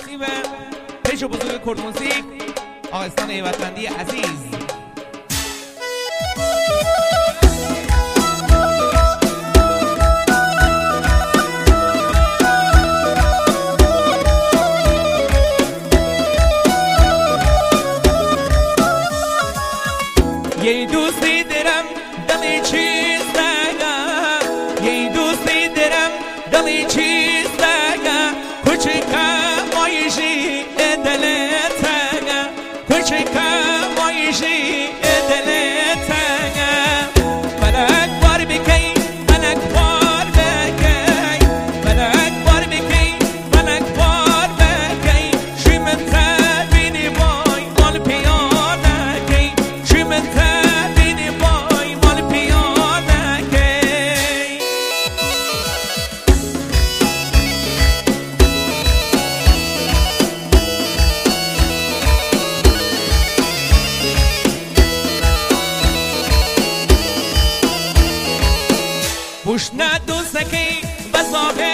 و پیش بزرگ کرد موسیق آقستان ایوتمندی عزیز. یه دوستی دارم دلی چیز نگم، یه دوستی دارم دلی چیز نگم، کوچکم مایشی دلت نگم، کوچکم مایشی دلت نگم. ملک بار بکی ملک بار بکی، ملک بار بکی ملک بار بکی، شیمن تبینی بای مال پیانکی، شیمن تبینی بای مال پیانکی. بوش ندوزکی بزاقه